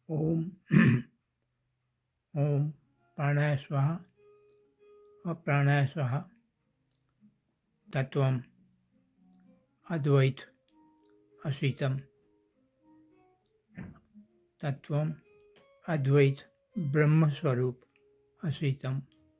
ओम ओम प्राणाय स्वाहा और प्राणाय स्वाहा। तत्वम अद्वैत असीतम। तत्वम अद्वैत ब्रह्म स्वरूप असीतम।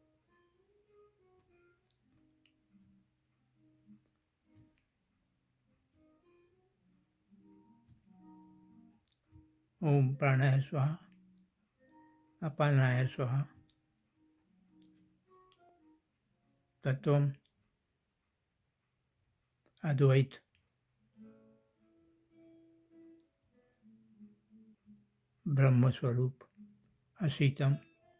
ओम प्राणाय स्वाहा अपानाय स्वाहा। तत्वम अद्वैत ब्रह्म स्वरूप असीतम।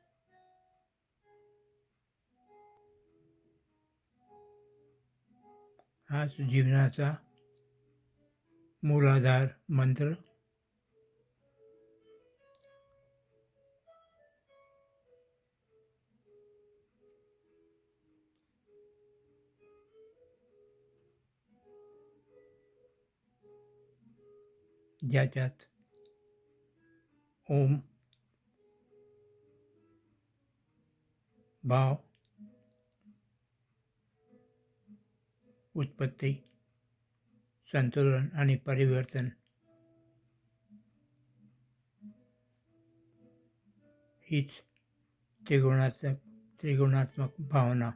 हा जीवनाचा मूलाधार मंत्र. ज्याच्यात ओम भाव, उत्पत्ती, संतुलन आणि परिवर्तन हीच त्रिगुणात्मक भावना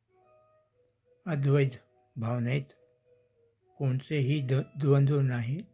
अद्वैत भावनेत कोणतेही द्वंद्व नाही.